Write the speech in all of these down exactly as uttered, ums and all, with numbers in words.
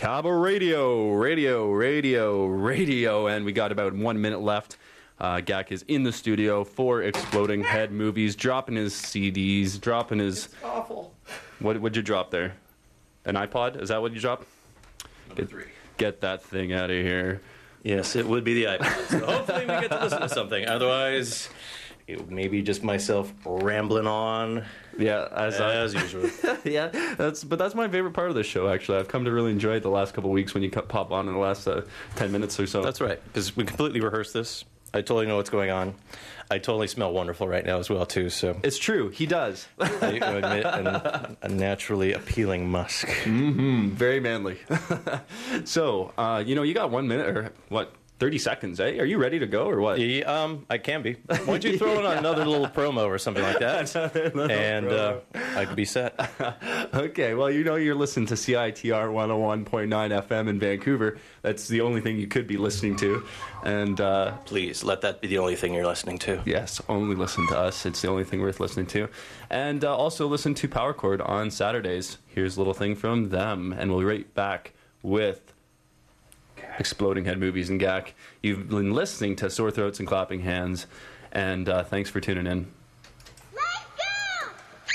Cabo Radio, radio, radio, radio, and we got about one minute left. Uh, Gak is in the studio for Exploding Head Movies, dropping his C Ds, dropping his... It's awful. What would you drop there? An iPod? Is that what you drop? Number Get, three. Get that thing out of here. Yes, it would be the iPod. So hopefully we get to listen to something. Otherwise, it may be just myself rambling on Yeah, as, I, as usual. yeah, that's but that's my favorite part of the show. Actually, I've come to really enjoy it the last couple of weeks when you pop on in the last uh, ten minutes or so. That's right, because we completely rehearsed this. I totally know what's going on. I totally smell wonderful right now as well, too. So It's true. He does. I admit an, a naturally appealing musk. Mm-hmm. Very manly. So, uh, you know, you got one minute or what? thirty seconds, eh? Are you ready to go or what? Yeah, um, I can be. Why don't you throw in another little promo or something like that, and uh, I could be set. Okay, well, you know you're listening to C I T R one oh one point nine F M in Vancouver. That's the only thing you could be listening to. And uh, Please, let that be the only thing you're listening to. yes, only listen to us. It's the only thing worth listening to. And uh, also listen to Power Chord on Saturdays. Here's a little thing from them, and we'll be right back with Exploding Head Movies and Gak. You've been listening to Sore Throats and Clapping Hands, and uh, thanks for tuning in. Let's go!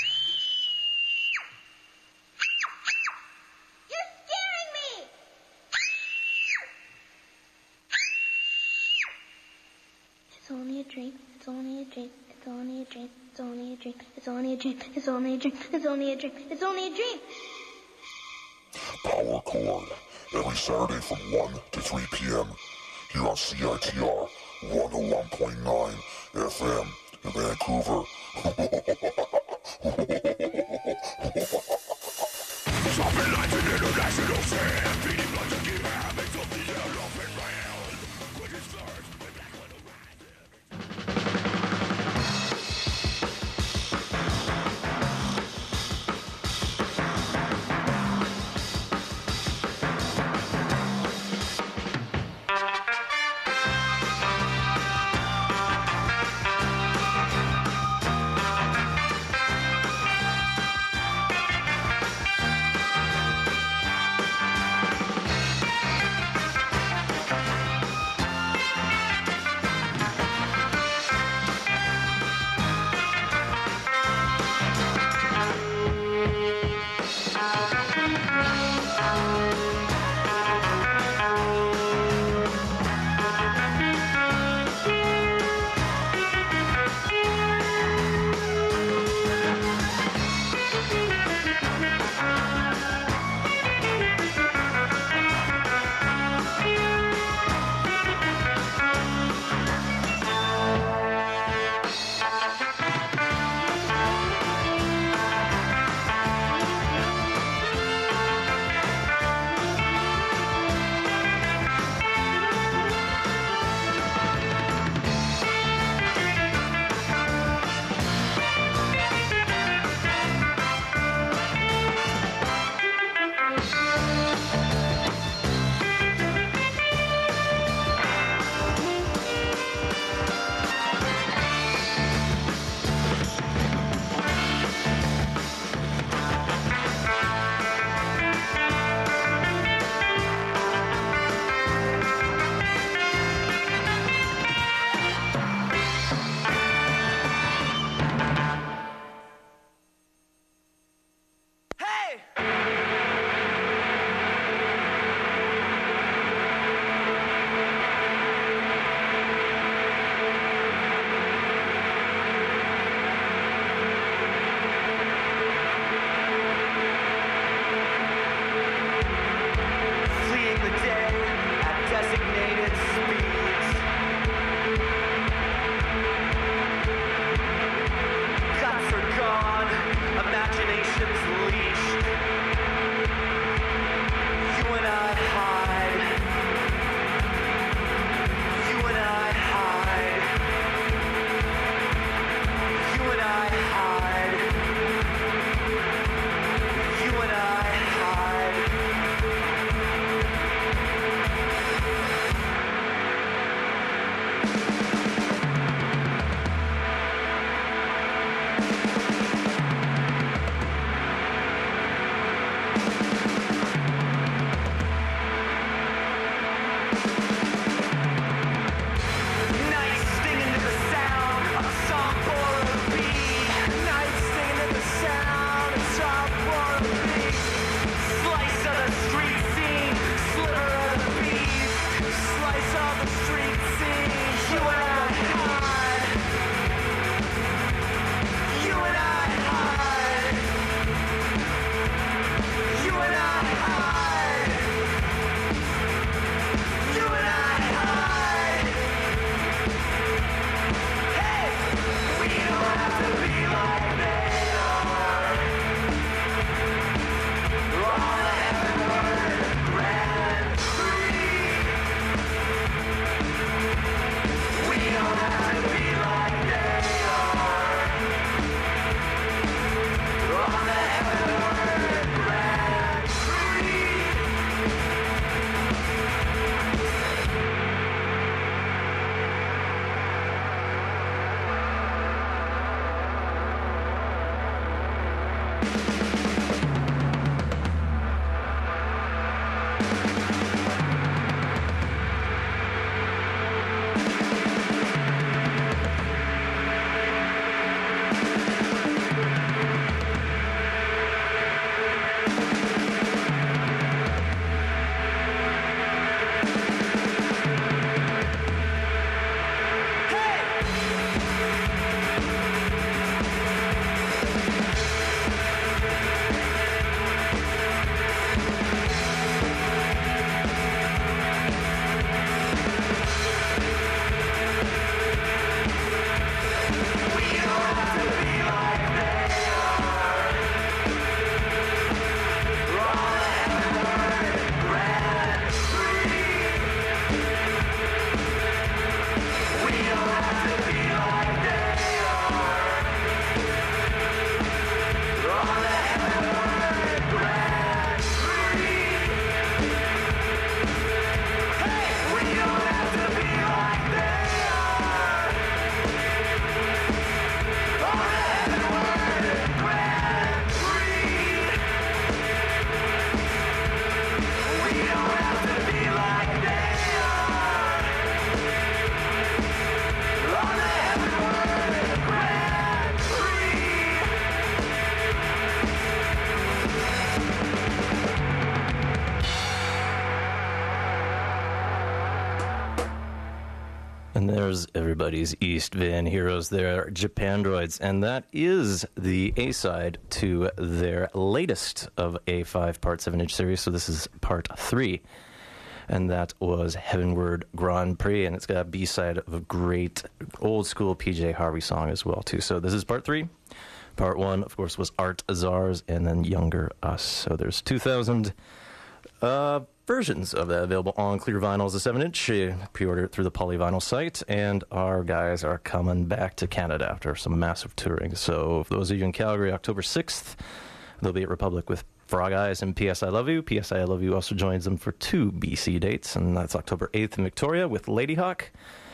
You're scaring me! It's only a dream. It's only a dream. It's only a dream. It's only a dream. It's only a dream. It's only a dream. It's only a dream. It's only a dream. Power Chord, every Saturday from one to three p.m. here on C I T R one oh one point nine F M in Vancouver. Something like an international fan, beating like a game habits of the elephant round. Quick as stars, with black one And there's everybody's East Van Heroes there, Japandroids, and that is the A-side to their latest of a five-part seven-inch series, so this is part three. And that was Heavenward Grand Prix, and it's got a B-side of a great old-school P J Harvey song as well, too. So this is part three. Part one, of course, was Art Azars, and then Younger Us. So there's two thousand uh, versions of that available on clear vinyl as a seven-inch. You pre-order it through the Polyvinyl site, and our guys are coming back to Canada after some massive touring. So for those of you in Calgary, October sixth, they'll be at Republic with Frog Eyes and P S I Love You. P S I Love You also joins them for two B C dates, and that's October eighth in Victoria with Ladyhawk.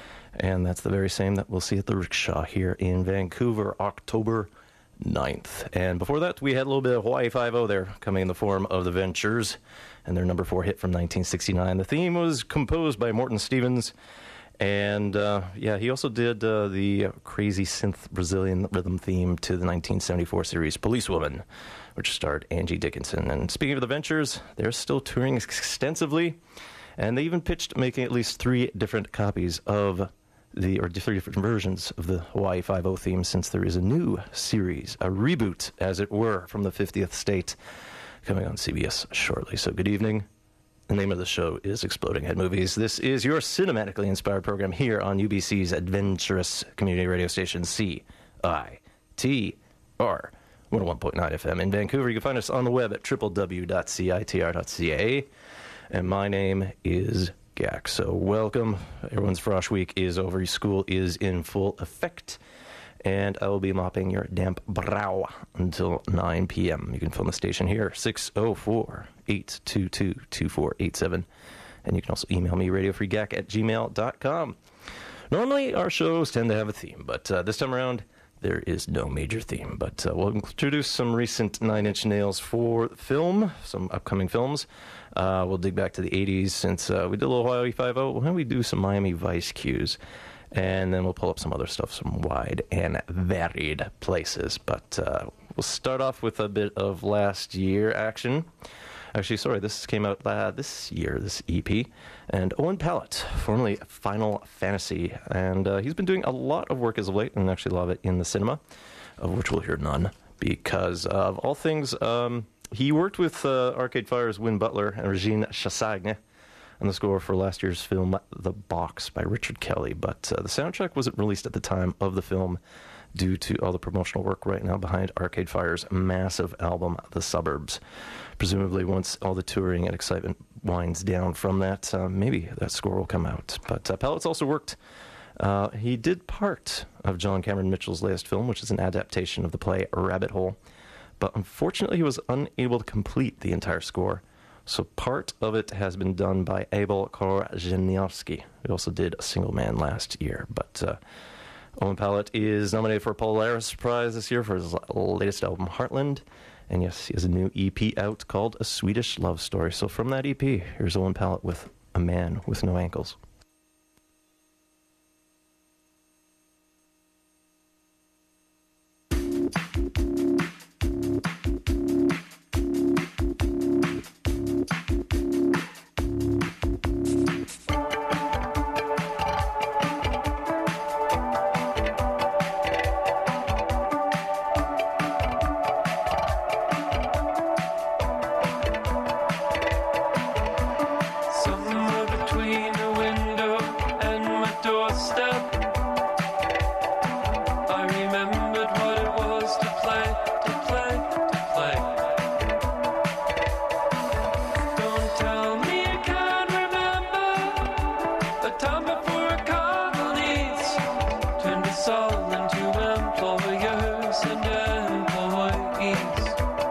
And that's the very same that we'll see at the Rickshaw here in Vancouver, October ninth. And before that, we had a little bit of Hawaii Five-O there, coming in the form of The Ventures, and their number four hit from nineteen sixty-nine. The theme was composed by Morton Stevens, and uh, yeah, he also did uh, the crazy synth Brazilian rhythm theme to the nineteen seventy-four series Policewoman, which starred Angie Dickinson. And speaking of The Ventures, they're still touring extensively, and they even pitched making at least three different copies of the, or three different versions of the Hawaii Five-O theme, since there is a new series, a reboot, as it were, from the fiftieth state, coming on C B S shortly. So good evening. The name of the show is Exploding Head Movies. This is your cinematically inspired program here on U B C's adventurous community radio station, C I T R, one oh one point nine F M in Vancouver. You can find us on the web at w w w dot c i t r dot c a. And my name is Gak. So welcome. Everyone's Frosh Week is over. School is in full effect. And I will be mopping your damp brow until nine p.m. You can phone the station here, six oh four, eight two two, two four eight seven. And you can also email me, radiofreegak at gmail dot com. Normally, our shows tend to have a theme, but uh, this time around, there is no major theme. But uh, we'll introduce some recent Nine Inch Nails for film, some upcoming films. Uh, we'll dig back to the eighties, since uh, we did a little Hawaii Five-O. Why don't we do some Miami Vice cues? And then we'll pull up some other stuff, some wide and varied places. But uh, we'll start off with a bit of last year action. Actually, sorry, this came out uh, this year, this E P. And Owen Pallett, formerly Final Fantasy. And uh, he's been doing a lot of work as of late, and actually a lot of it in the cinema, of which we'll hear none. Because of all things, um, he worked with uh, Arcade Fire's Win Butler and Regine Chassagne on the score for last year's film The Box by Richard Kelly, but uh, the soundtrack wasn't released at the time of the film due to all the promotional work right now behind Arcade Fire's massive album The Suburbs. Presumably once all the touring and excitement winds down from that, uh, maybe that score will come out. But uh, Pallett's also worked, uh, he did part of John Cameron Mitchell's latest film, which is an adaptation of the play Rabbit Hole, but unfortunately he was unable to complete the entire score. So part of it has been done by Abel Korzeniowski, who also did A Single Man last year. But uh, Owen Pallett is nominated for a Polaris Prize this year for his latest album, Heartland. And yes, he has a new E P out called A Swedish Love Story. So from that E P, here's Owen Pallett with A Man with No Ankles. Somewhere between a window and my doorstep, I remembered what it was to play, to play, to play. Don't tell me you can't remember a time before a colonies turned us all into employers and employees.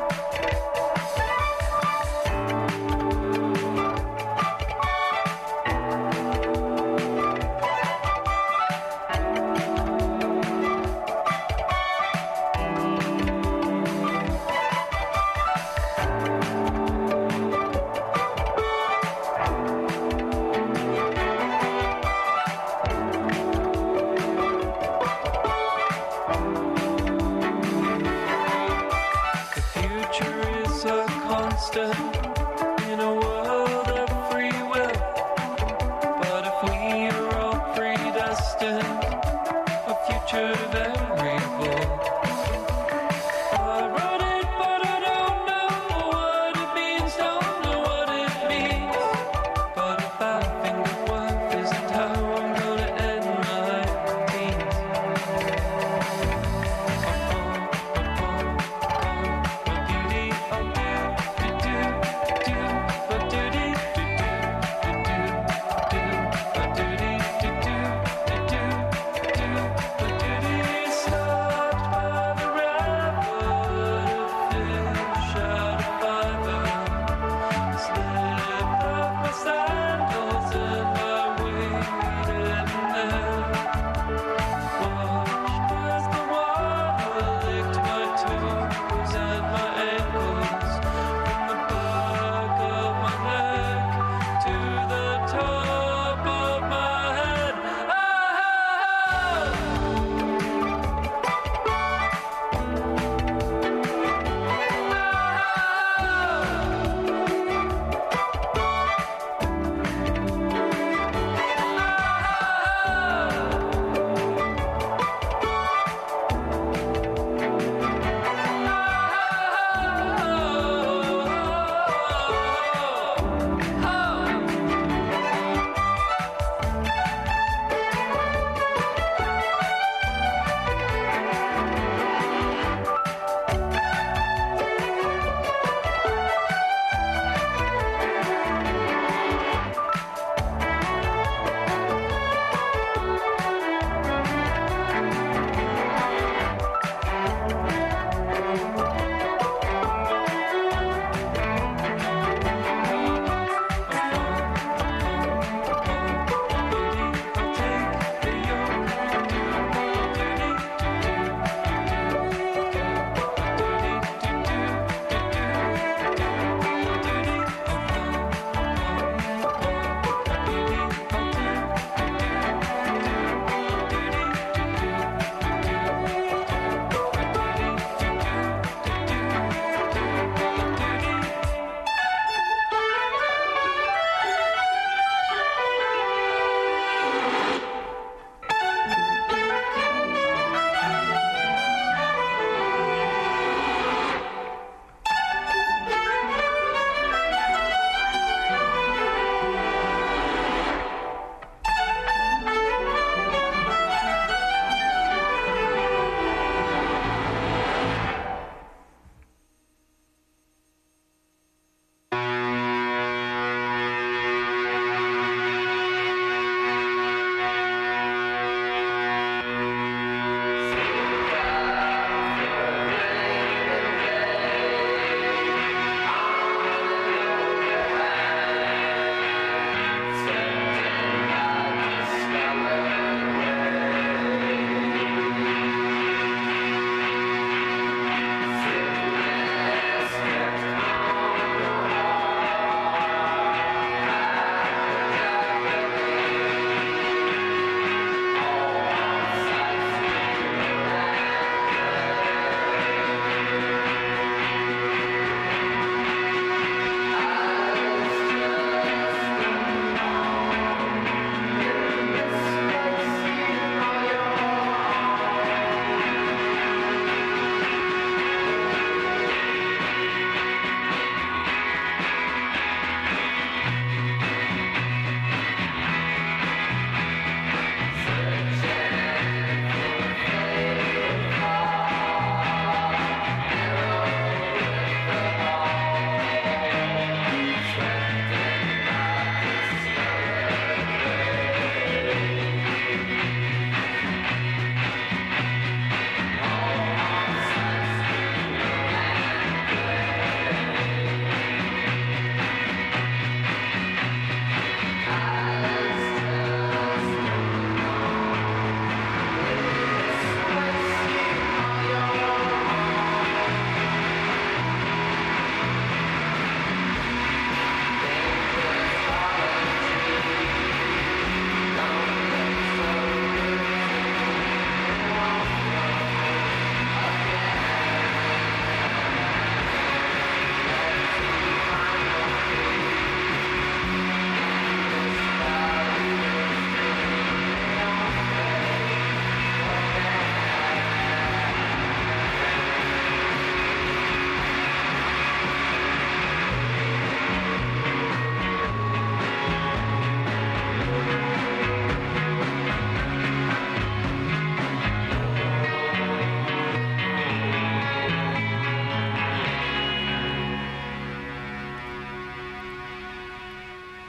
The future is a constant in a world of free will. But if we are all predestined, a future variable. I wrote it, but I don't know what it means, don't know what it means. But if I think of what isn't how I'm gonna end my teens. My beauty, I'll do, do, do, do. My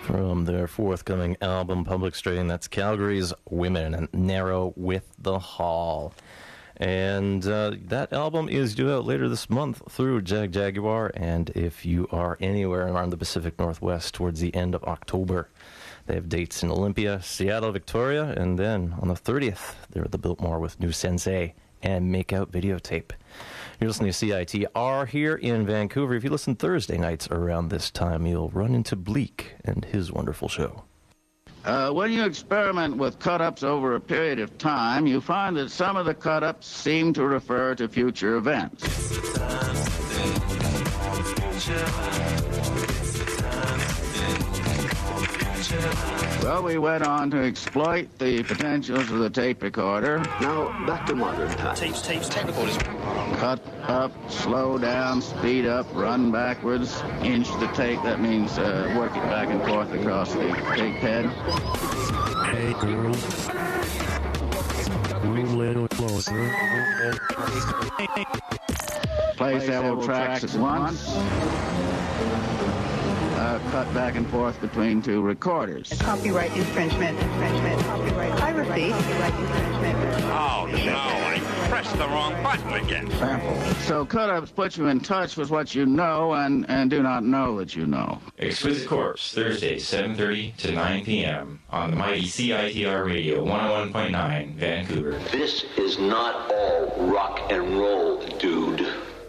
from their forthcoming album, Public Strain. That's Calgary's Women and Narrow with the Hall. And uh, that album is due out later this month through Jag Jaguar. And if you are anywhere around the Pacific Northwest towards the end of October, they have dates in Olympia, Seattle, Victoria, and then on the thirtieth, they're at the Biltmore with New Sensei and Makeout Videotape. You're listening to C I T R here in Vancouver. If you listen Thursday nights around this time, you'll run into Bleak and his wonderful show. Uh, when you experiment with cut-ups over a period of time, you find that some of the cut-ups seem to refer to future events. Well, we went on to exploit the potentials of the tape recorder. Now, back to modern times. Tapes, tapes, tape recorders. Cut up, slow down, speed up, run backwards, inch the tape. That means uh, work it back and forth across the tape head. Hey, girl. Move a little closer. Play several tracks at once. Uh, cut back and forth between two recorders. Copyright infringement, infringement, copyright piracy, copyright infringement. Oh, no, I pressed the wrong button again. Sample. So cut-ups put you in touch with what you know and, and do not know that you know. Exquisite Corpse, Thursday, seven thirty to nine p.m. on the mighty C I T R Radio, one oh one point nine, Vancouver. This is not all rock and roll, dude.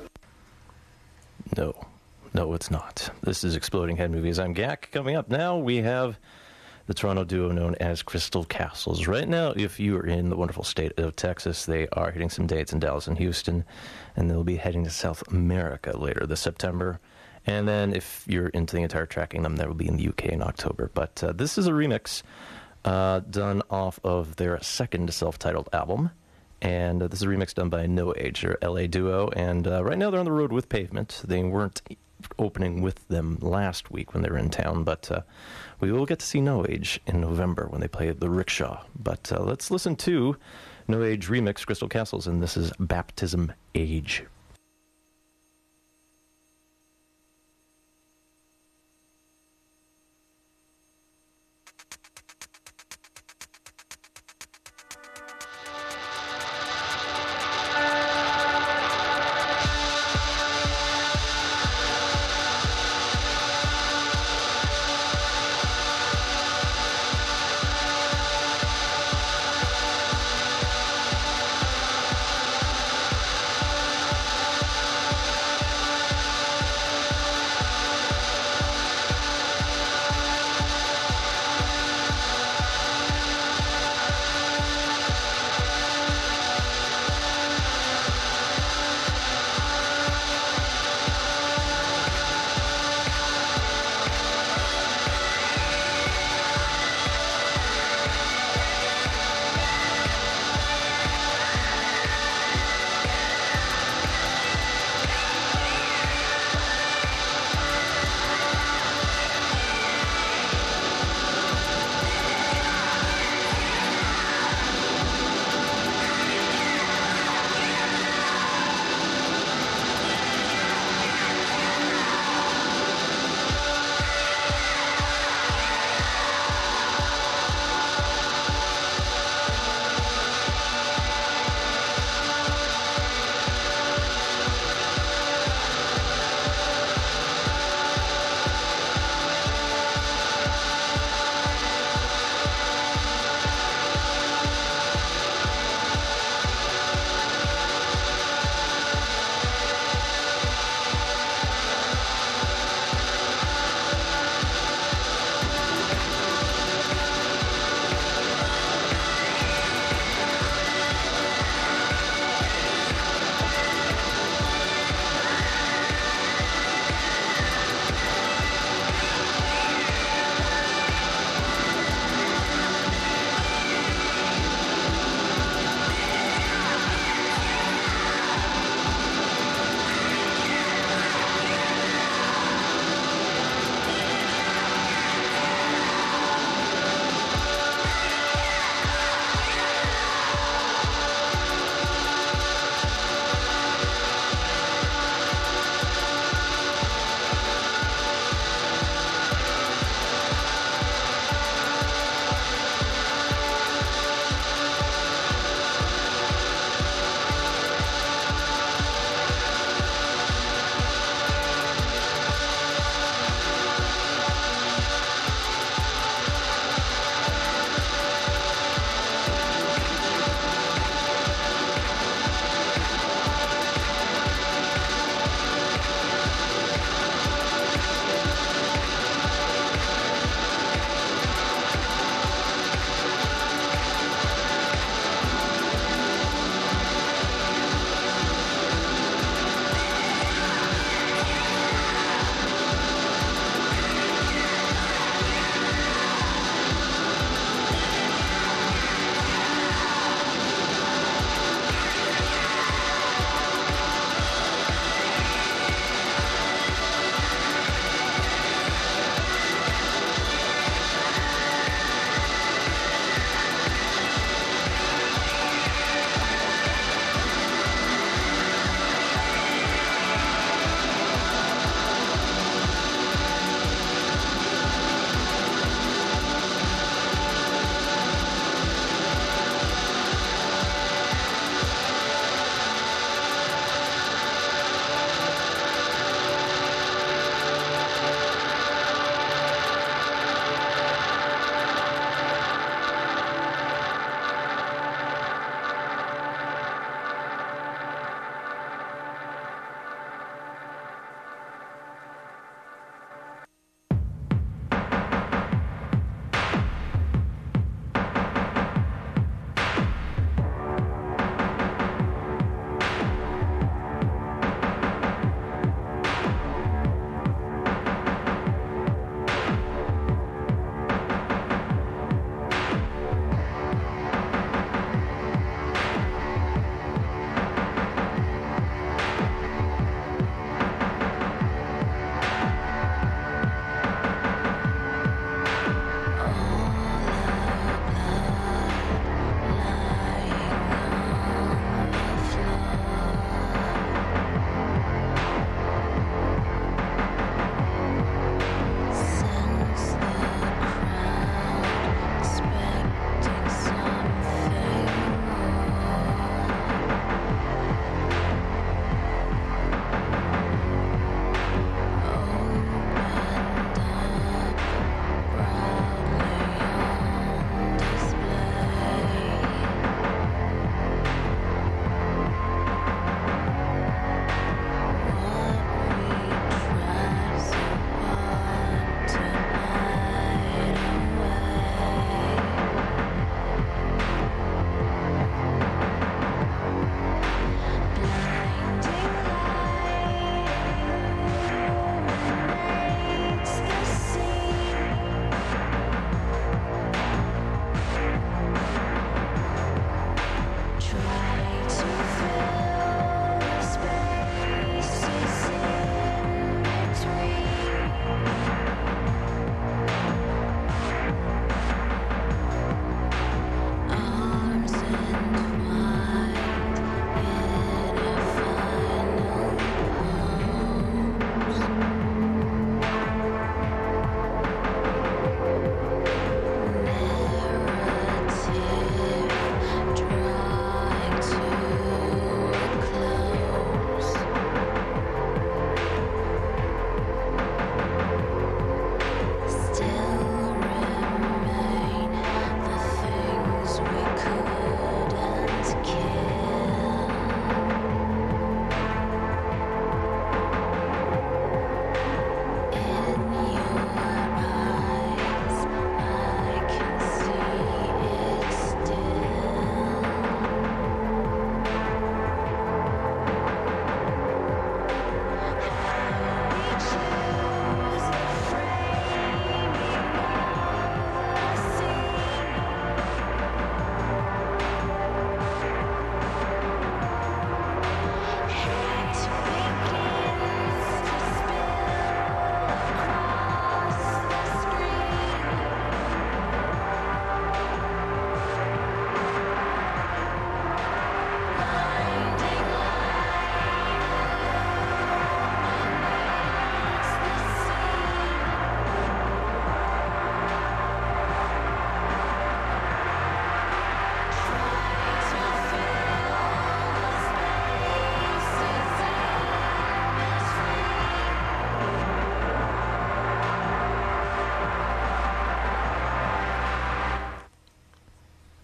No. No, it's not. This is Exploding Head Movies. I'm Gak. Coming up now, we have the Toronto duo known as Crystal Castles. Right now, if you are in the wonderful state of Texas, they are hitting some dates in Dallas and Houston, and they'll be heading to South America later this September. And then if you're into the entire tracking them, that will be in the U K in October. But uh, this is a remix uh, done off of their second self-titled album. And uh, this is a remix done by No Age, their L A duo. And uh, right now they're on the road with Pavement. They weren't opening with them last week when they were in town, but uh, we will get to see No Age in November when they play the Rickshaw. But uh, let's listen to No Age remix Crystal Castles, and this is Baptism Age. Thank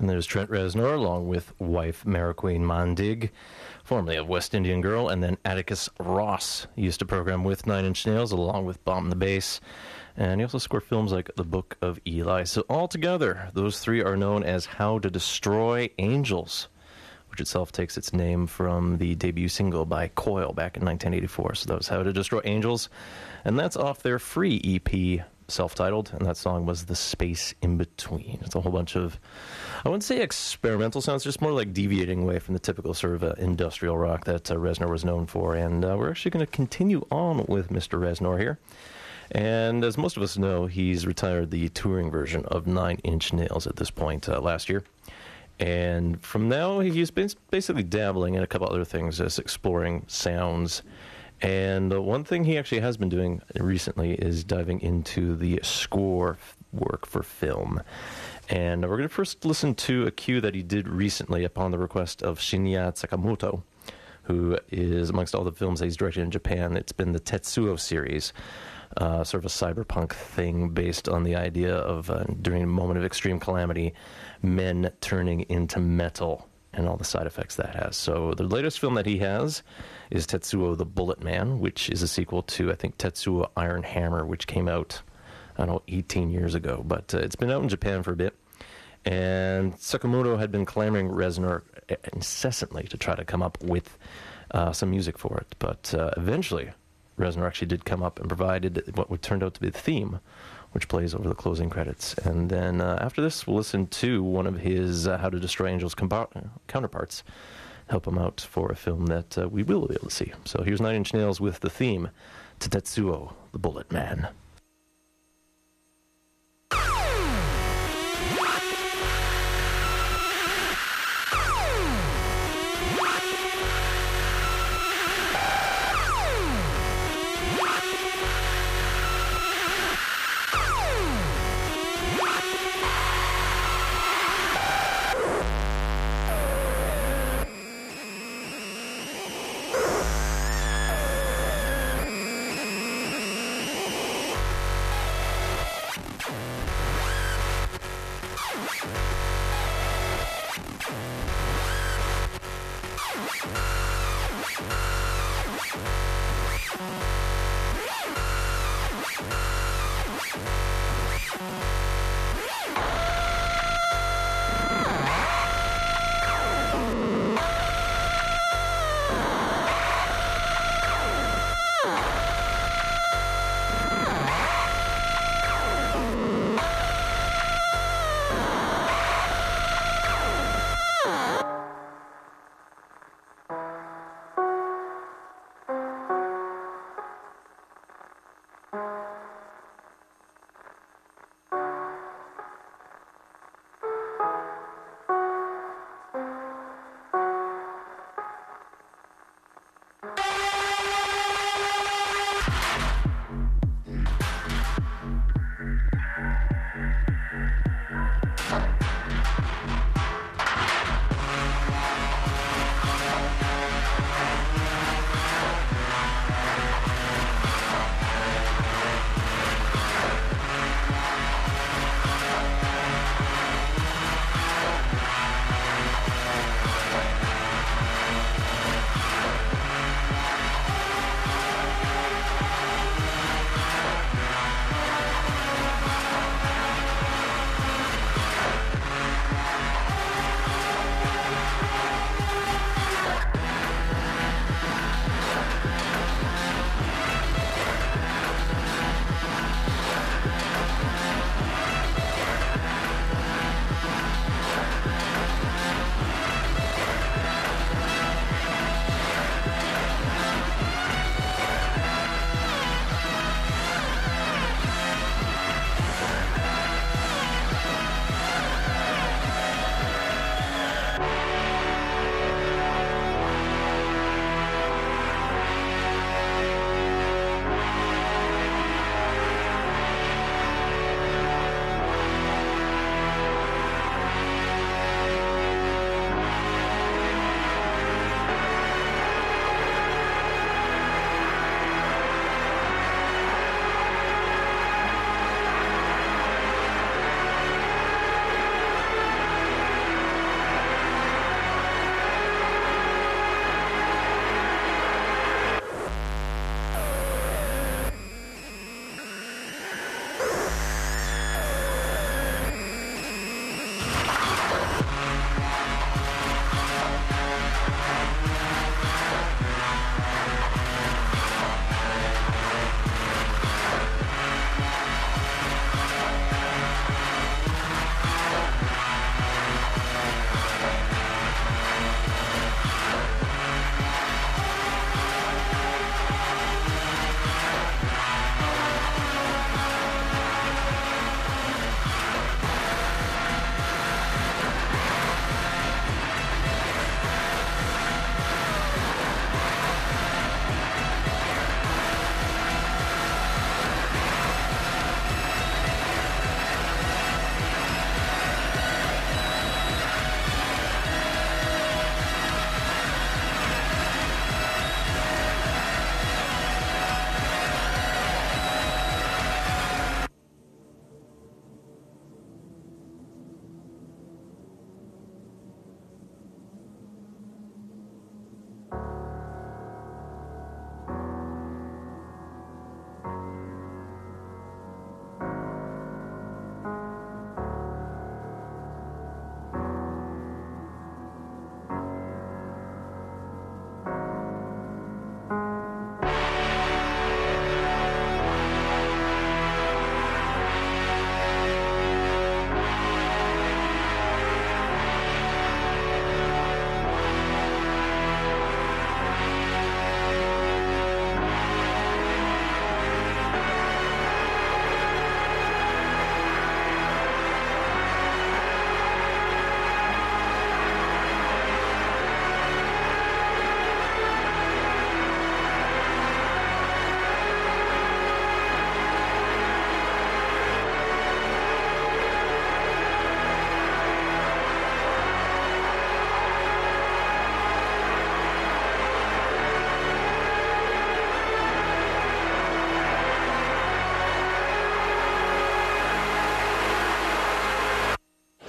And there's Trent Reznor, along with wife Mariqueen Mondig, formerly of West Indian Girl, and then Atticus Ross used to program with Nine Inch Nails, along with Bomb the Bass. And he also scored films like The Book of Eli. So altogether, those three are known as How to Destroy Angels, which itself takes its name from the debut single by Coil back in nineteen eighty-four. So that was How to Destroy Angels. And that's off their free E P, self-titled, and that song was The Space in Between. It's a whole bunch of, I wouldn't say experimental sounds, just more like deviating away from the typical sort of uh, industrial rock that uh, Reznor was known for. And uh, we're actually going to continue on with Mister Reznor here. And as most of us know, he's retired the touring version of Nine Inch Nails at this point uh, last year. And from now, he's been basically dabbling in a couple other things, just exploring sounds. And uh, one thing he actually has been doing recently is diving into the score work for film. And we're going to first listen to a cue that he did recently upon the request of Shinya Sakamoto, who is, amongst all the films that he's directed in Japan, it's been the Tetsuo series, uh, sort of a cyberpunk thing based on the idea of, uh, during a moment of extreme calamity, men turning into metal and all the side effects that has. So the latest film that he has is Tetsuo the Bullet Man, which is a sequel to, I think, Tetsuo Iron Hammer, which came out, I don't know, eighteen years ago. But uh, it's been out in Japan for a bit. And Sakamoto had been clamoring Reznor incessantly to try to come up with uh, some music for it. But uh, eventually, Reznor actually did come up and provided what would turn out to be the theme, which plays over the closing credits. And then uh, after this, we'll listen to one of his uh, How to Destroy Angels compa- counterparts, help him out for a film that uh, we will be able to see. So here's Nine Inch Nails with the theme to Tetsuo the Bullet Man.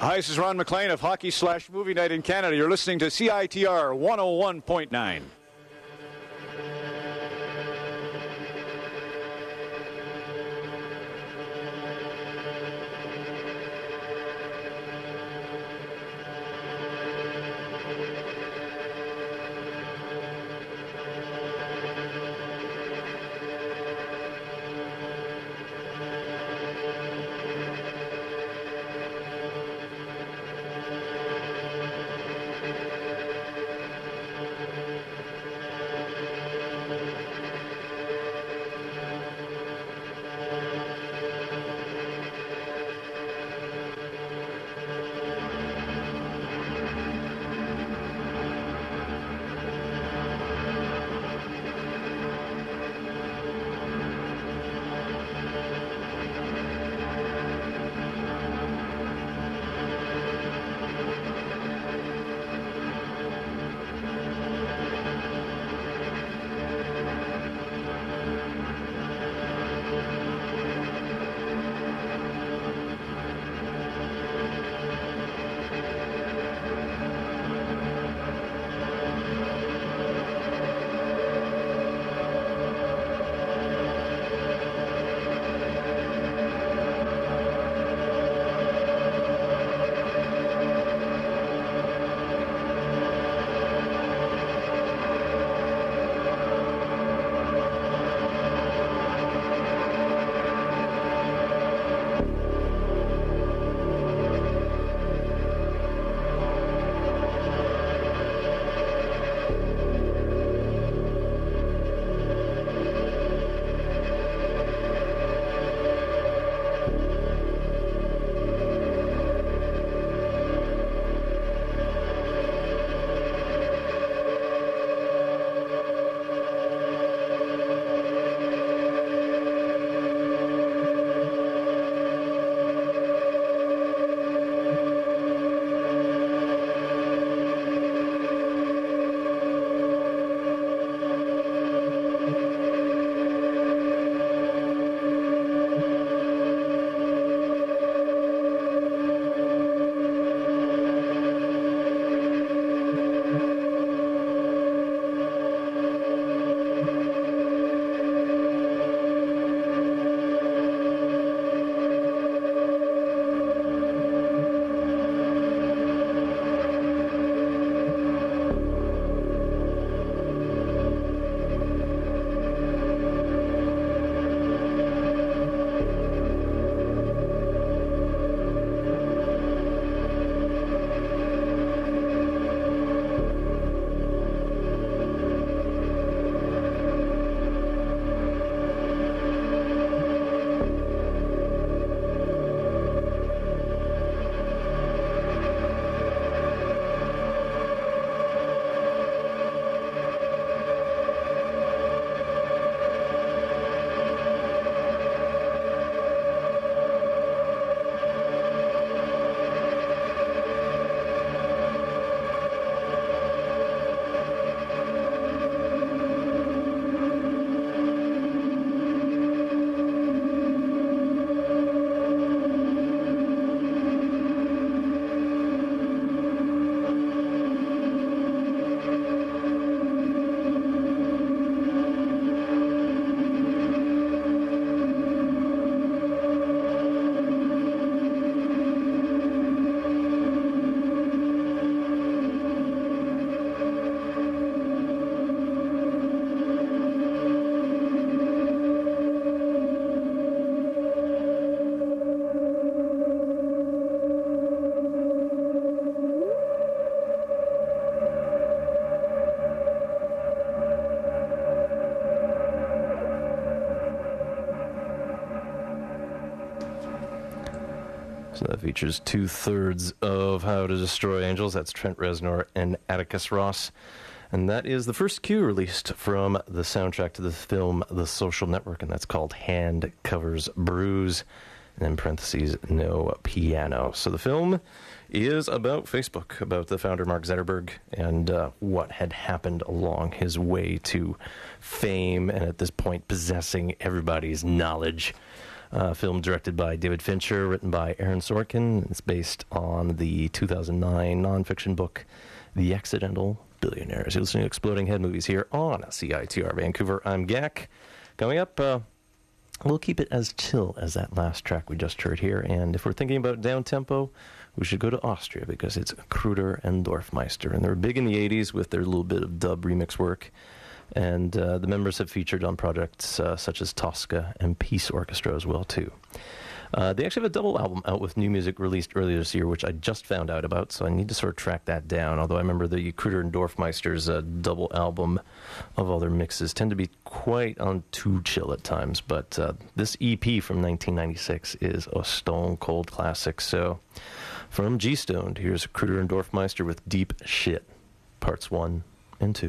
Hi, this is Ron McLean of Hockey Slash Movie Night in Canada. You're listening to C I T R one oh one point nine. So that features two-thirds of How to Destroy Angels. That's Trent Reznor and Atticus Ross. And that is the first cue released from the soundtrack to the film The Social Network, and that's called Hand Covers Bruise, and in parentheses, no piano. So the film is about Facebook, about the founder Mark Zuckerberg, and uh, what had happened along his way to fame, and at this point possessing everybody's knowledge. Uh, film directed by David Fincher, written by Aaron Sorkin. It's based on the two thousand nine nonfiction book, The Accidental Billionaires. You're listening to Exploding Head Movies here on C I T R Vancouver. I'm Gak. Coming up, uh, we'll keep it as chill as that last track we just heard here. And if we're thinking about down-tempo, we should go to Austria because it's Kruder and Dorfmeister. And they were big in the eighties with their little bit of dub remix work. And uh, the members have featured on projects uh, such as Tosca and Peace Orchestra as well, too. Uh, they actually have a double album out with new music released earlier this year, which I just found out about, so I need to sort of track that down. Although I remember the Kruder and Dorfmeister's uh, double album of all their mixes tend to be quite on too chill at times. But uh, this E P from nineteen ninety-six is a stone-cold classic. So from G-Stoned, here's Kruder and Dorfmeister with Deep Shit, parts one and two.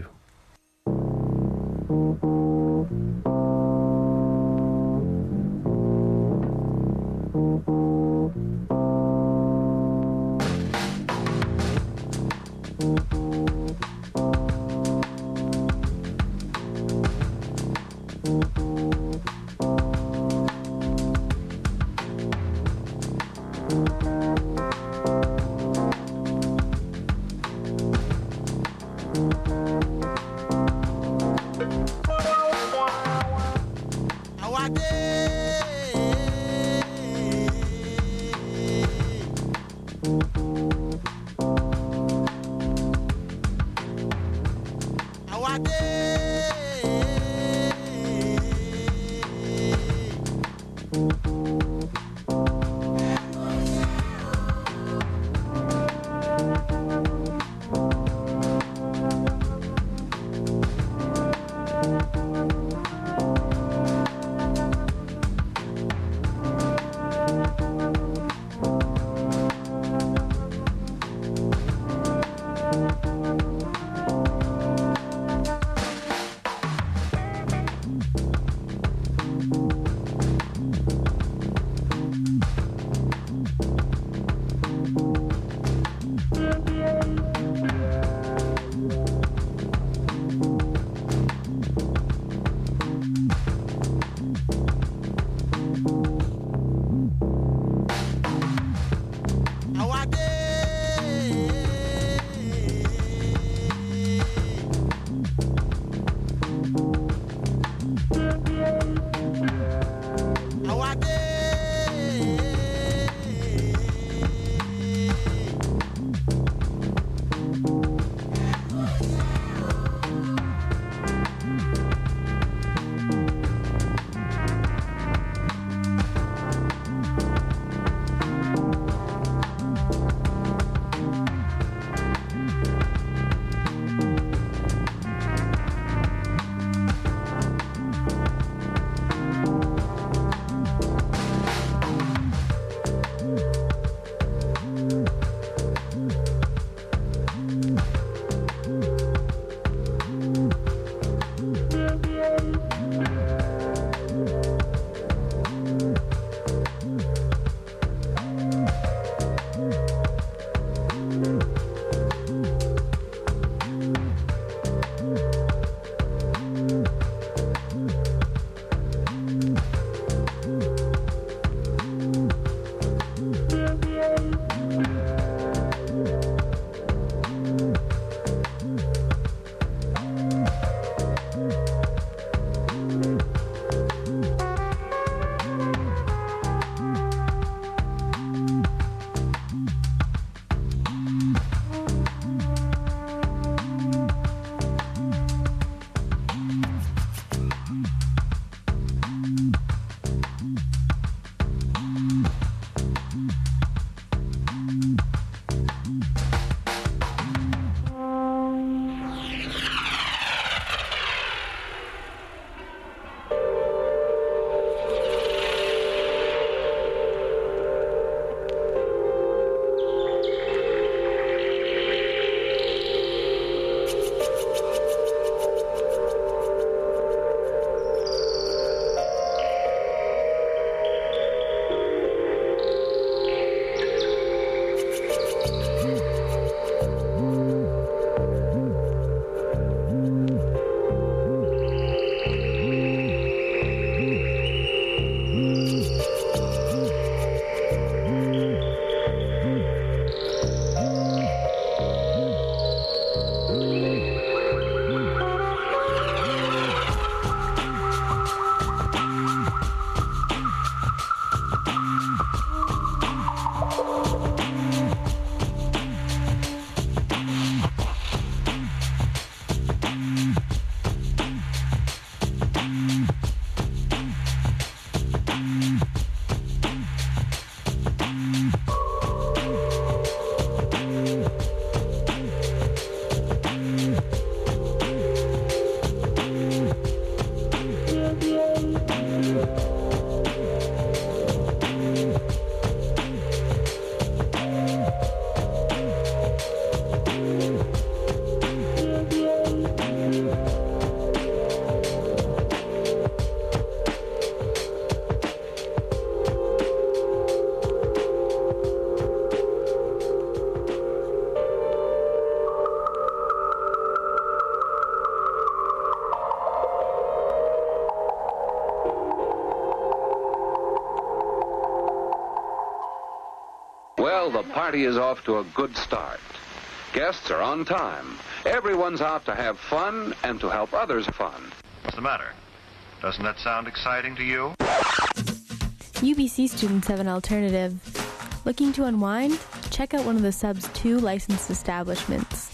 Well, the party is off to a good start. Guests are on time. Everyone's out to have fun and to help others have fun. What's the matter? Doesn't that sound exciting to you? U B C students have an alternative. Looking to unwind? Check out one of the sub's two licensed establishments.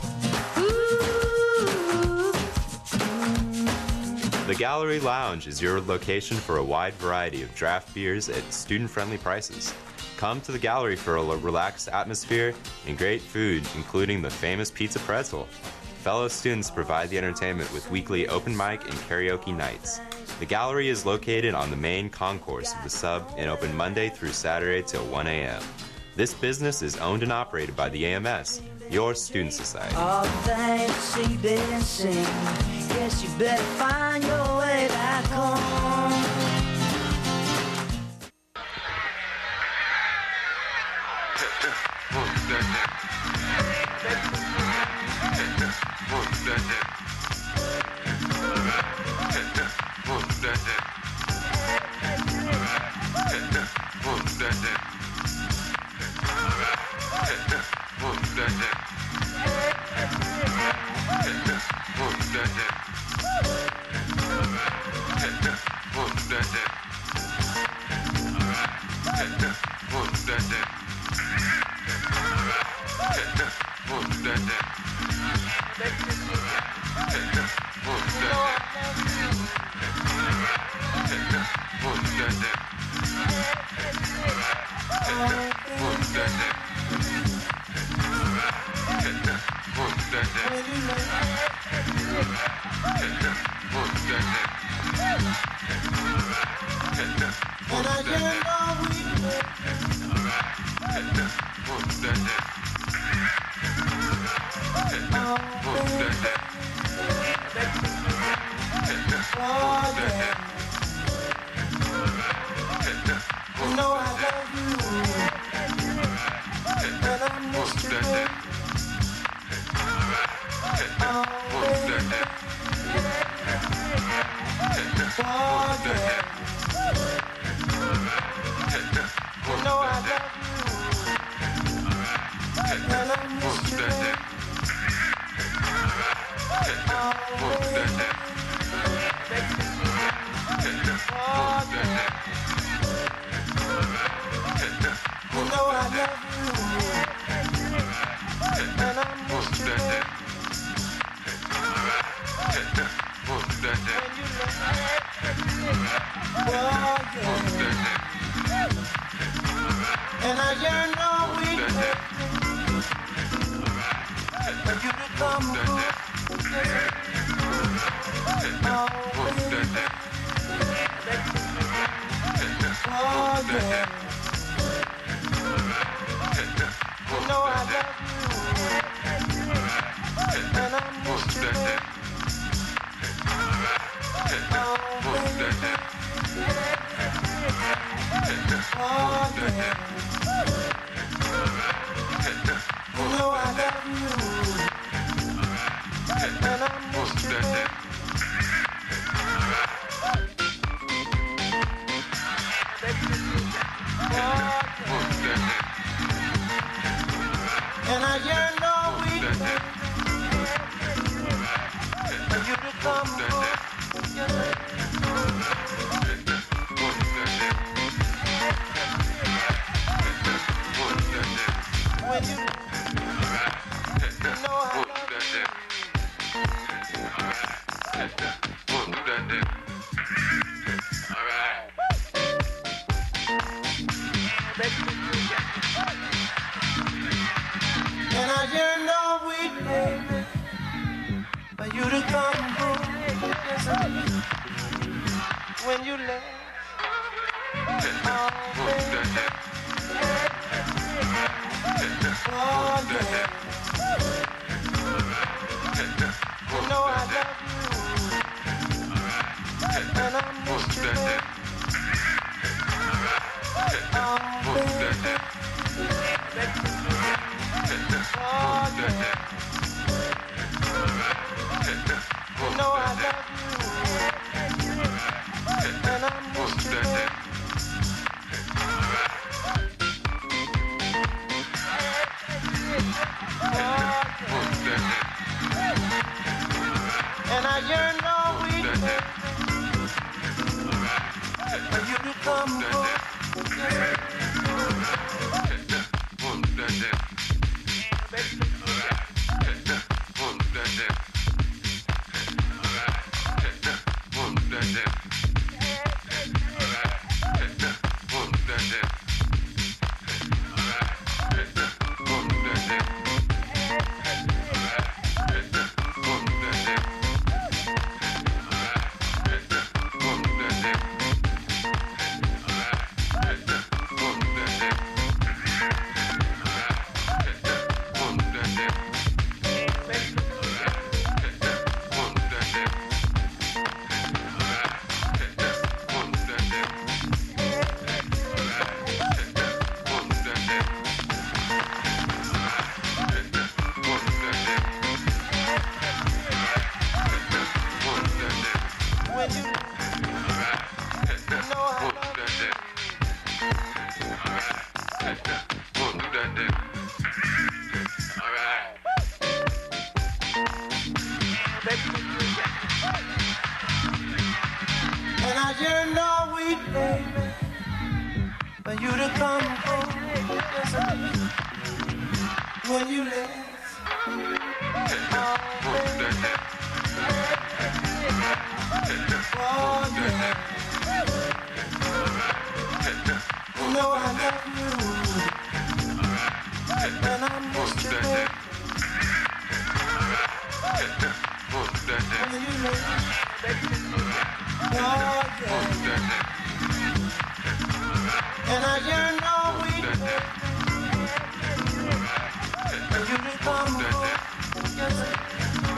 The Gallery Lounge is your location for a wide variety of draft beers at student-friendly prices. Come to the gallery for a relaxed atmosphere and great food, including the famous pizza pretzel. Fellow students provide the entertainment with weekly open mic and karaoke nights. The gallery is located on the main concourse of the sub and open Monday through Saturday till one a.m. This business is owned and operated by the A M S, your student society. All the things she been sing. Guess you better find your way back home. for you to come home. And I yearn all week, baby, for you to come home. Yes, I do. When you left, oh, baby. Oh, yeah. You know I love you, and I miss you, baby. When you left, oh, yeah. And I yearn all week, baby, for you to come home. Yes, I do.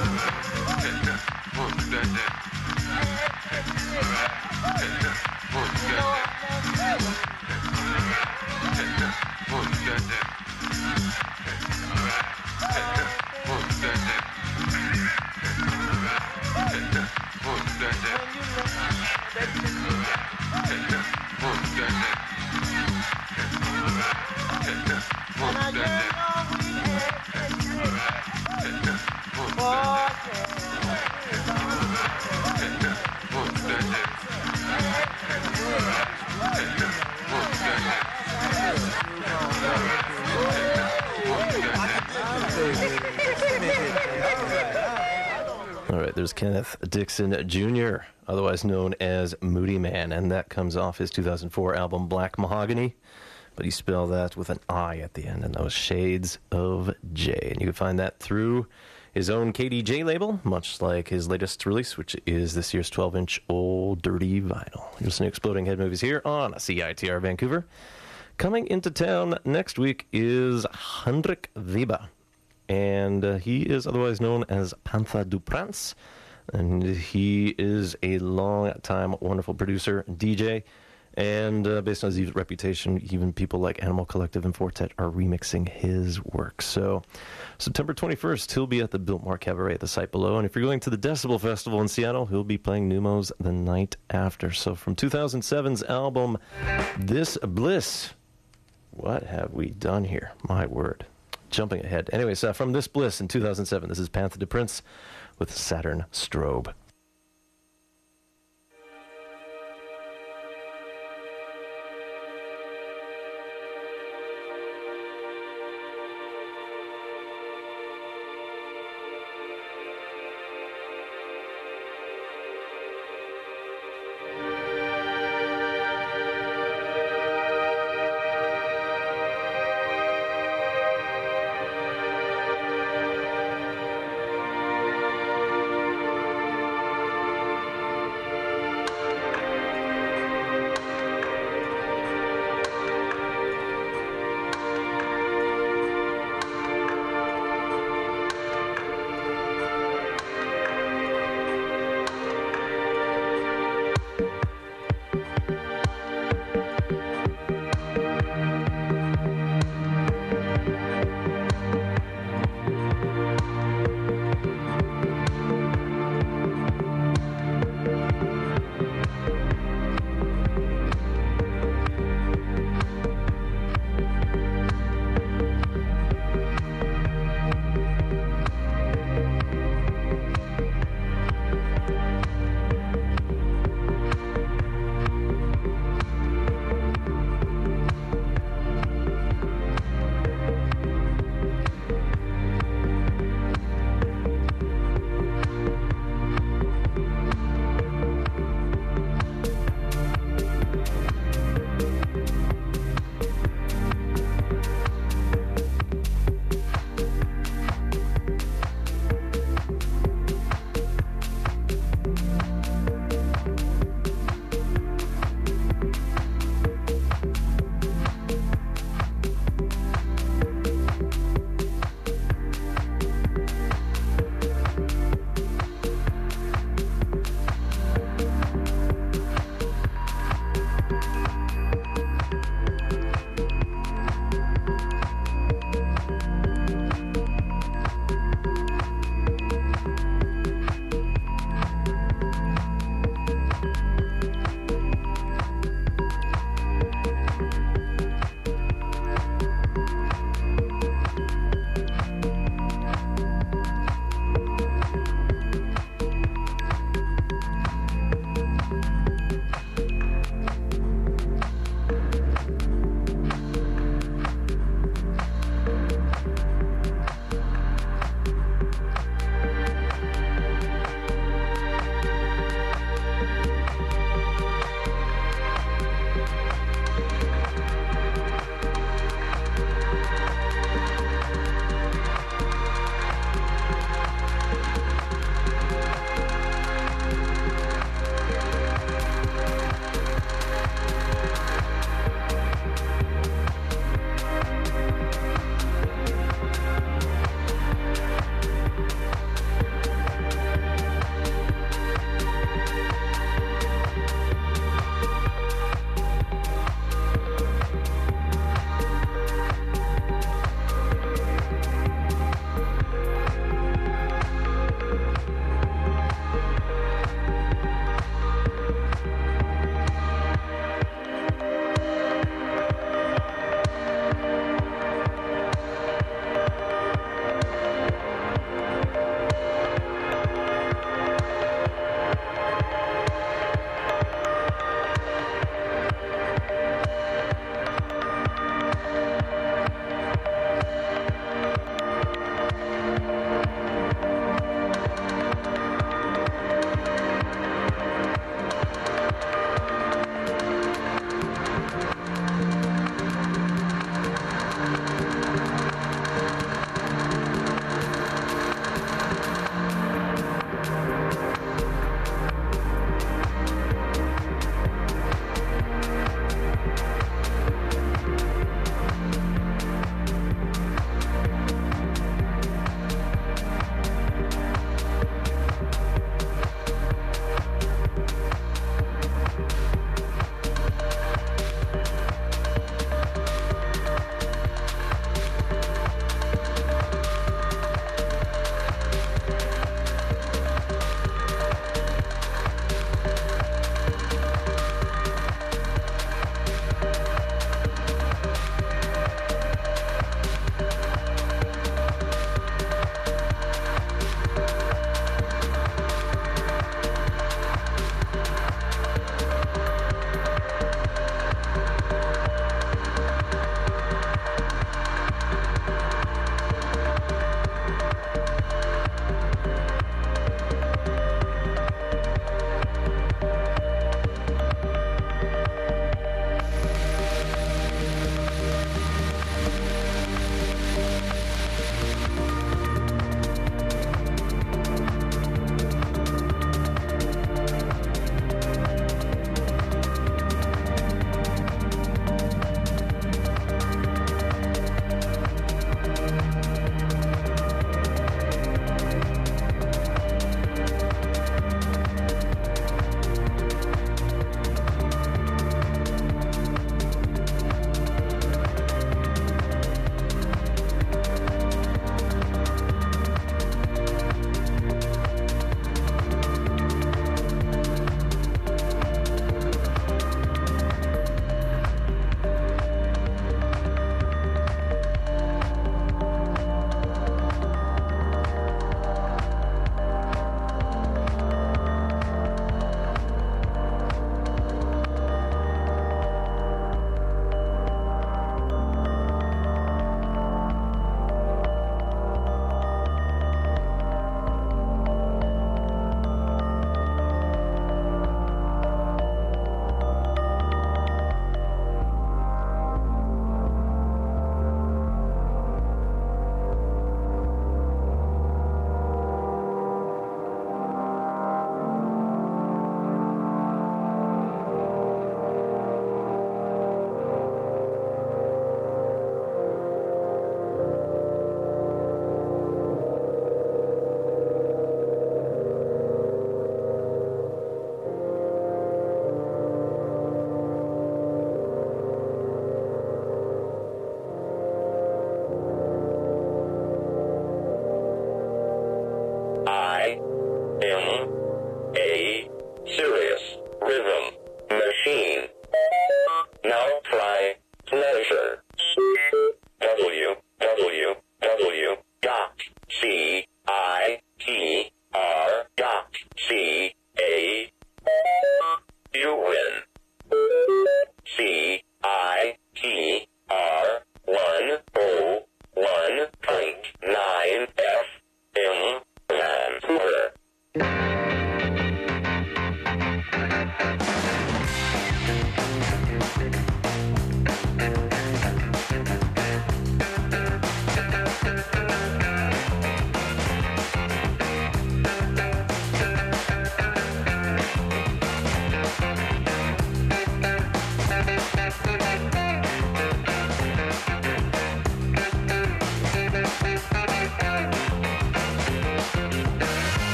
All right, there's Kenneth Dixon Junior, otherwise known as Moody Man, and that comes off his two thousand four album Black Mahogany, but he spelled that with an I at the end, and those Shades of J. And you can find that through his own K D J label, much like his latest release, which is this year's twelve-inch Old Dirty Vinyl. You're listening to Exploding Head Movies here on C I T R Vancouver. Coming into town next week is Hendrik Weber. And uh, he is otherwise known as Panther du Prince, and he is a long-time wonderful producer and D J, and uh, based on his reputation, even people like Animal Collective and Fortet are remixing his work. So September twenty-first, he'll be at the Biltmore Cabaret at the site below, and if you're going to the Decibel Festival in Seattle, he'll be playing Numos the night after. So from two thousand seven's album, This Bliss, what have we done here? My word. Jumping ahead. Anyways, uh, from This Bliss in two thousand seven, this is Panther du Prince with Saturn Strobe.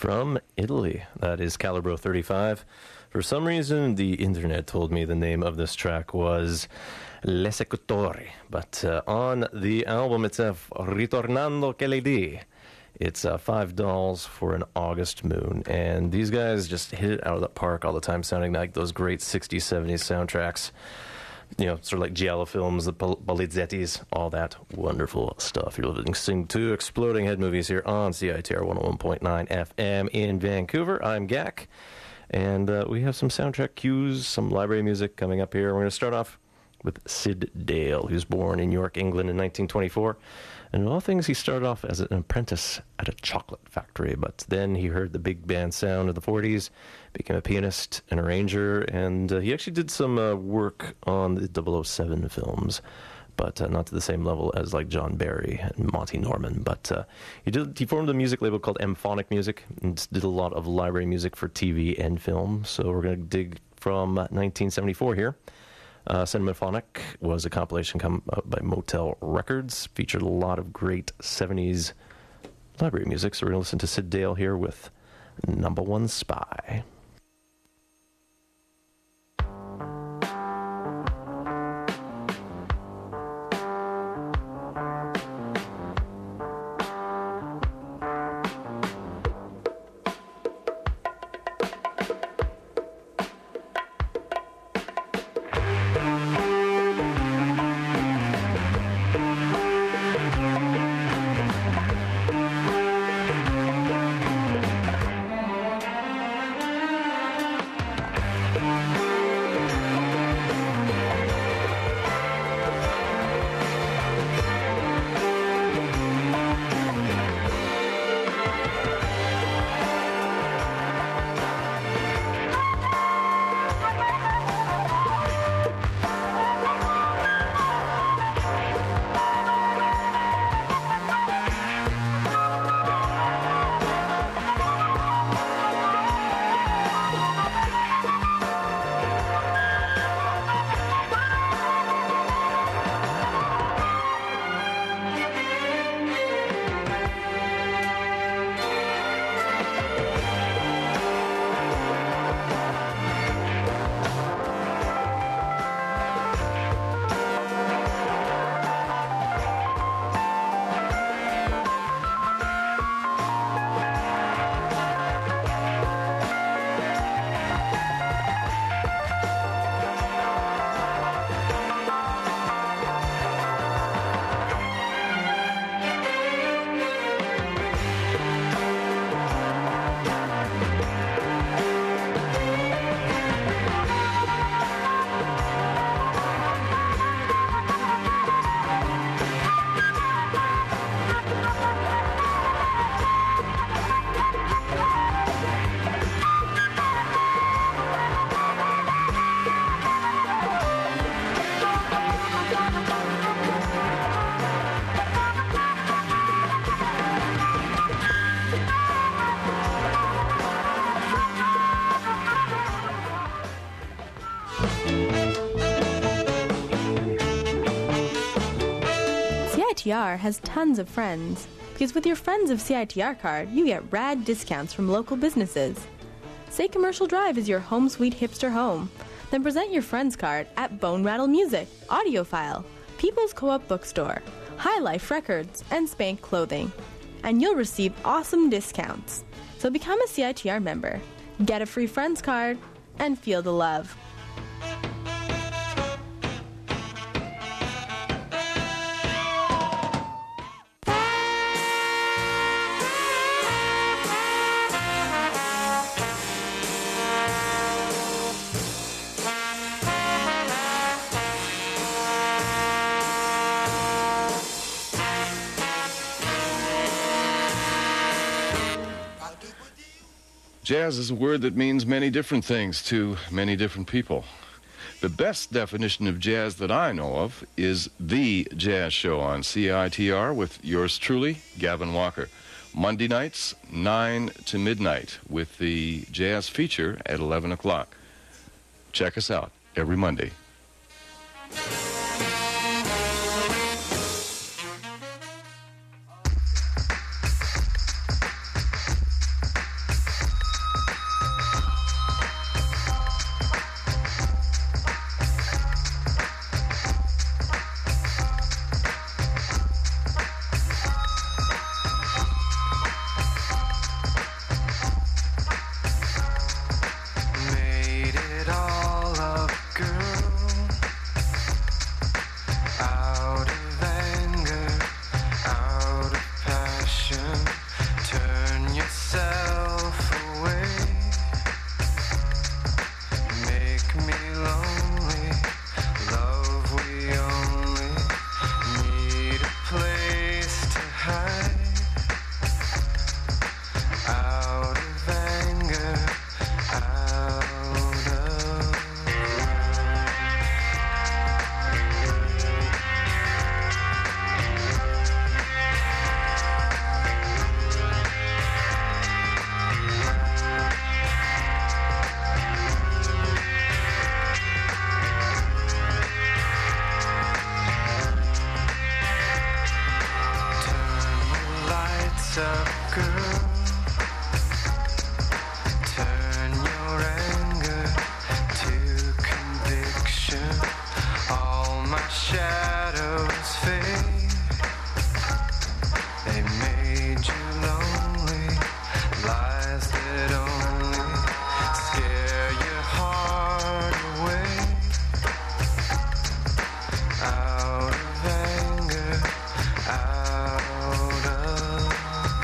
from Italy. That is Calibro thirty-five. For some reason, the internet told me the name of this track was L'esecutori, but uh, on the album itself, Ritornando che le di, it's uh, Five Dolls for an August Moon, and these guys just hit it out of the park all the time, sounding like those great sixties, seventies soundtracks. You know, sort of like Giallo films, the Polizettis, all that wonderful stuff. You're listening to Exploding Head Movies here on C I T R one oh one point nine F M in Vancouver. I'm G A C, and uh, we have some soundtrack cues, some library music coming up here. We're going to start off with Sid Dale, who's born in York, England in nineteen twenty-four. And in all things, he started off as an apprentice at a chocolate factory, but then he heard the big band sound of the forties, became a pianist, an arranger, and uh, he actually did some uh, work on the double oh seven films, but uh, not to the same level as like John Barry and Monty Norman. But uh, he did. He formed a music label called Mphonic Music and did a lot of library music for T V and film. So we're going to dig from nineteen seventy-four here. Uh, Cinemaphonic was a compilation come out by Motel Records, featured a lot of great seventies library music. So we're going to listen to Sid Dale here with Number One Spy. C I T R has tons of friends, because with your Friends of C I T R card, you get rad discounts from local businesses. Say Commercial Drive is your home sweet hipster home. Then present your Friends card at Bone Rattle Music, Audiophile, People's Co-op Bookstore, High Life Records, and Spank Clothing. And you'll receive awesome discounts. So become a C I T R member, get a free Friends card, and feel the love. Jazz is a word that means many different things to many different people. The best definition of jazz that I know of is The Jazz Show on C I T R with yours truly, Gavin Walker. Monday nights, nine to midnight, with the jazz feature at eleven o'clock. Check us out every Monday. Rise up, girl. Turn your anger to conviction. All my shadows fade. They made you lonely. Lies that only scare your heart away. Out of anger, out of love.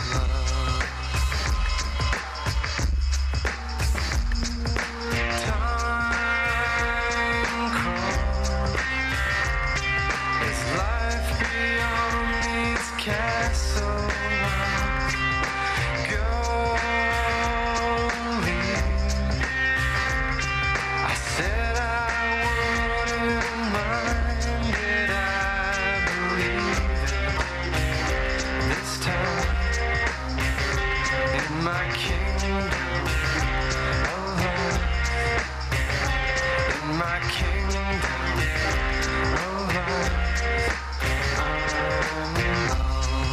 Time crawls. Is life beyond these castle walls? Go leave. I said I wouldn't mind it. I believe it. This time, in my kingdom of love, in my kingdom of love, I'm alone.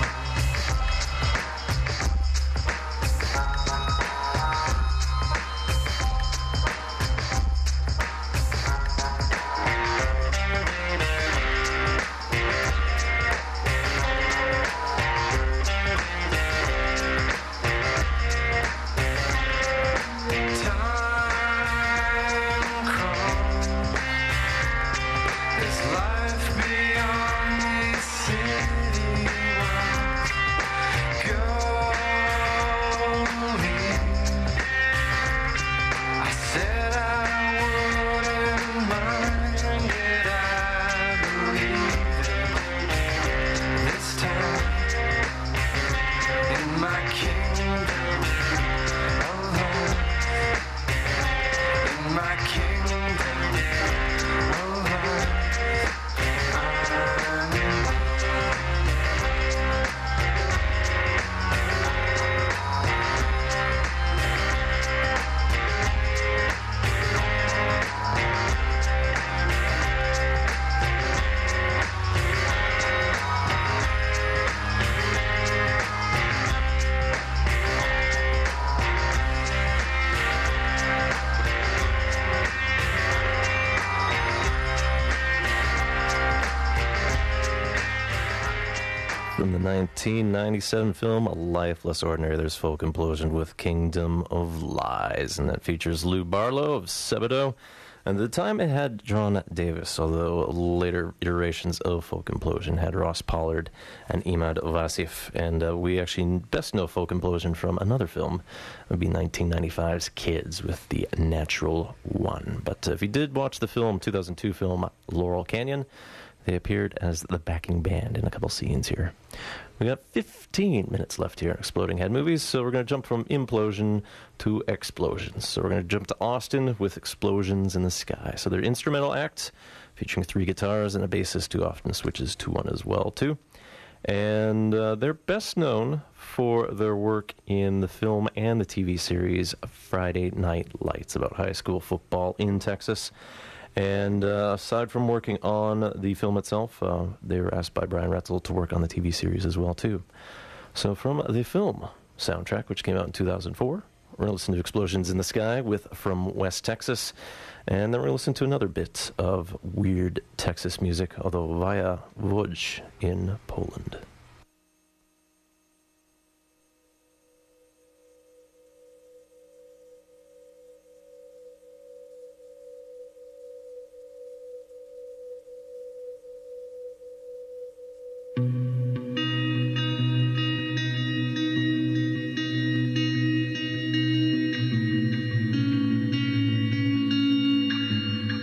Time crawls. Is life beyond these city walls? Go leave. I said I wouldn't mind it. I believe it. This time, in my kingdom of love, in my kingdom of love, I'm alone. From the nineteen ninety-seven film A Life Less Ordinary, there's Folk Implosion with Kingdom of Lies, and that features Lou Barlow of Sebadoh. And at the time it had John Davis, although later iterations of Folk Implosion had Ross Pollard and Imad Vasif. And uh, we actually best know Folk Implosion from another film. It would be nineteen ninety-five's Kids with The Natural One. But uh, if you did watch the film, two thousand two film Laurel Canyon, they appeared as the backing band in a couple scenes here. We got fifteen minutes left here, Exploding Head Movies, so we're going to jump from implosion to explosions. So we're going to jump to Austin with Explosions in the Sky. So their instrumental act, featuring three guitars and a bassist who often switches to one as well, too. And uh, they're best known for their work in the film and the T V series Friday Night Lights, about high school football in Texas. And uh, aside from working on the film itself, uh, they were asked by Brian Retzel to work on the T V series as well, too. So from the film soundtrack, which came out in two thousand four, we're going to listen to Explosions in the Sky with From West Texas. And then we're going to listen to another bit of weird Texas music, although via Łódź in Poland.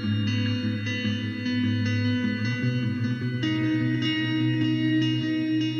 Thank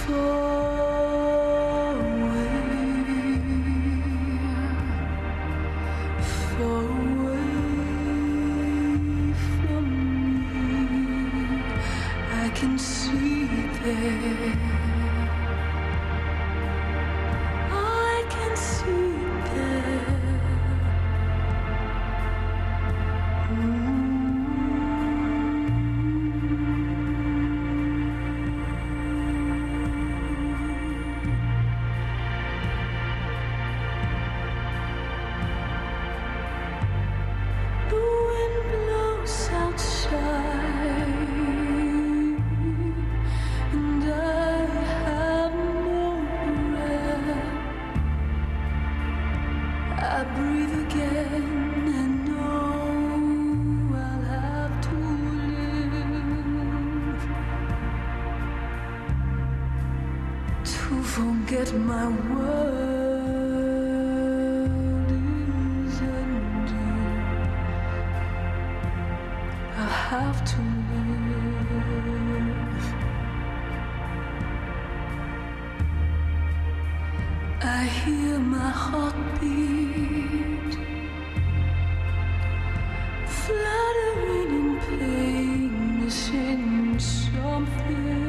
Forget my world is ending. I have to live. I hear my heartbeat fluttering in pain, missing something.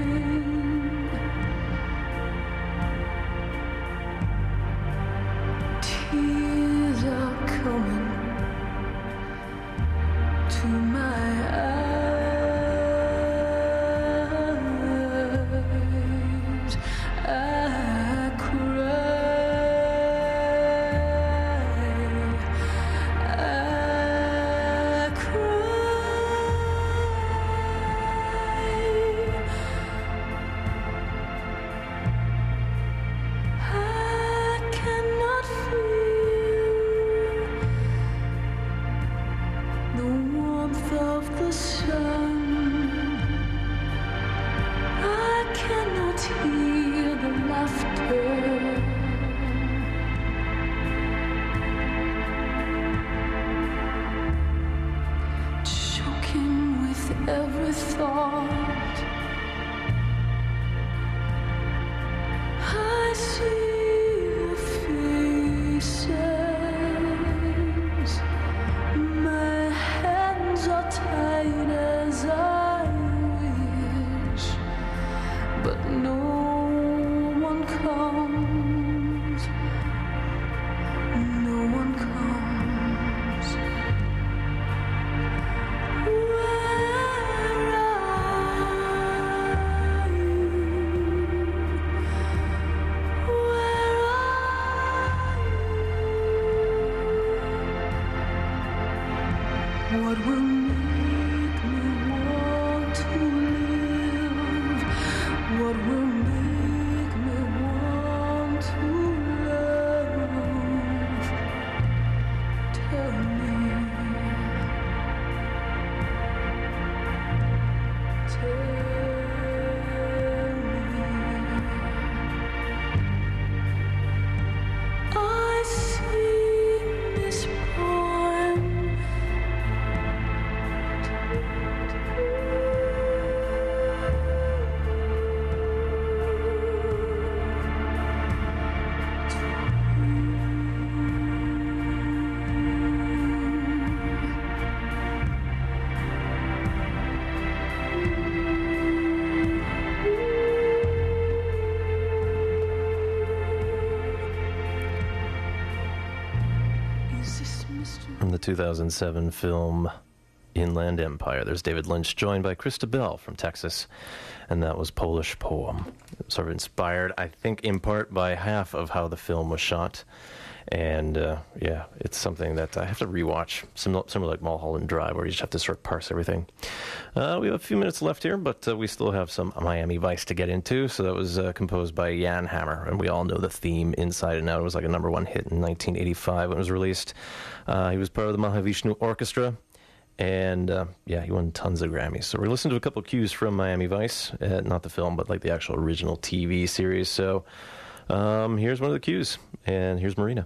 Tears are coming to my eyes. I cry. I cry. I cannot feel the warmth of the sun. I cannot hear the laughter. Choking with every thought, I see your faces. My hands are tied as I wish, but no one comes. No one comes. Where are you? Where are you? What will make me want to live? What will make me want to love? Tell me. Tell me. I sing this poem From the two thousand seven film Inland Empire, there's David Lynch, joined by Krista Bell from Texas, and that was Polish Poem. Sort of inspired, I think, in part by half of how the film was shot. And, uh, yeah, it's something that I have to rewatch, similar, similar like Mulholland Drive, where you just have to sort of parse everything. Uh, we have a few minutes left here, but uh, we still have some Miami Vice to get into. So that was uh, composed by Jan Hammer, and we all know the theme inside and out. It was like a number one hit in nineteen eighty-five when it was released. Uh, he was part of the Mahavishnu Orchestra, and, uh, yeah, he won tons of Grammys. So we're listening to a couple of cues from Miami Vice, uh, not the film, but like the actual original T V series. So um, here's one of the cues, and here's Marina.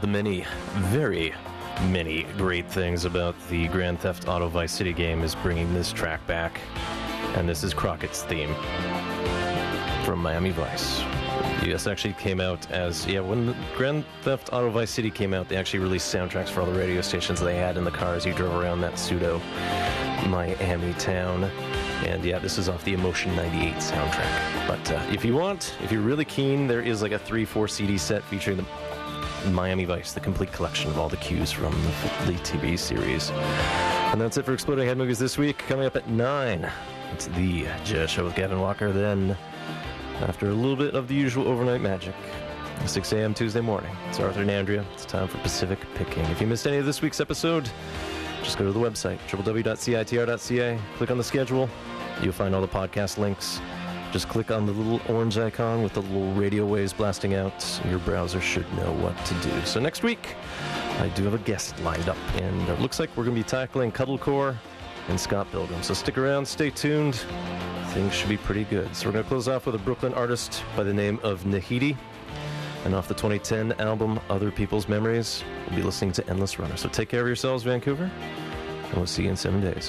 the many, very many great things about the Grand Theft Auto Vice City game is bringing this track back. And this is Crockett's theme from Miami Vice. This actually came out as, yeah, when the Grand Theft Auto Vice City came out, they actually released soundtracks for all the radio stations they had in the cars you drove around that pseudo Miami town. And yeah, this is off the Emotion ninety-eight soundtrack. But uh, if you want, if you're really keen, there is like a three, four C D set featuring the Miami Vice, the complete collection of all the cues from the, the T V series. And that's it for Exploding Head Movies this week. Coming up at nine, it's The Jazz Show with Gavin Walker. Then, after a little bit of the usual overnight magic, six a.m. Tuesday morning, it's Arthur and Andrea. It's time for Pacific Picking. If you missed any of this week's episode, just go to the website, w w w dot c i t r dot c a. Click on the schedule. You'll find all the podcast links. Just click on the little orange icon with the little radio waves blasting out. Your browser should know what to do. So next week, I do have a guest lined up, and it looks like we're going to be tackling Cuddlecore and Scott Pilgrim. So stick around, stay tuned. Things should be pretty good. So we're going to close off with a Brooklyn artist by the name of Nahidi. And off the twenty ten album, Other People's Memories, we'll be listening to Endless Runner. So take care of yourselves, Vancouver, and we'll see you in seven days.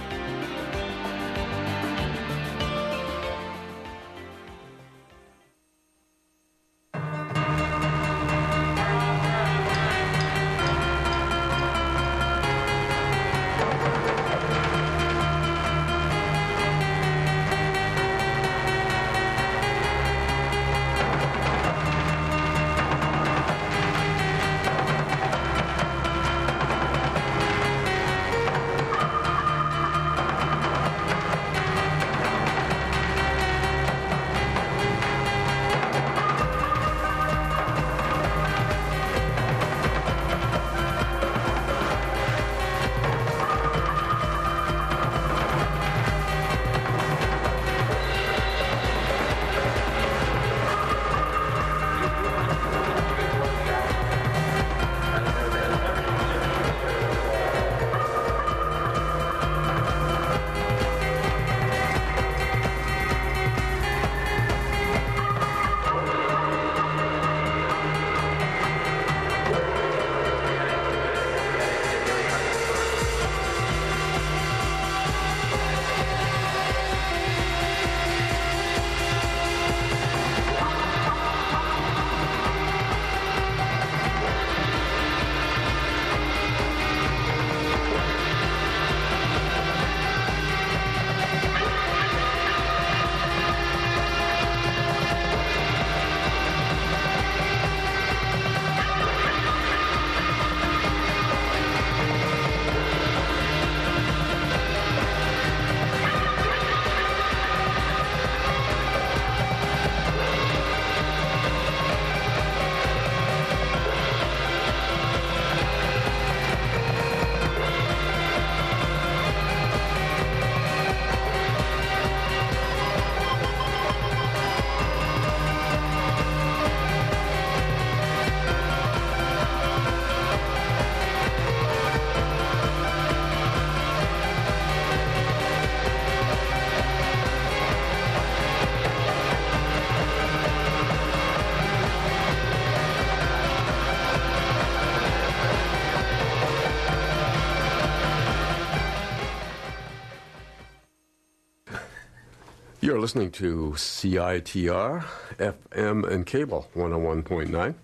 You're listening to C I T R, F M and cable, one oh one point nine.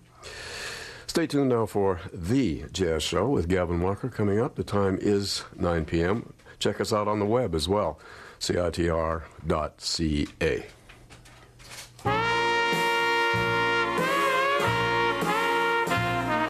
Stay tuned now for The Jazz Show with Gavin Walker coming up. The time is nine p.m. Check us out on the web as well, C I T R dot C A.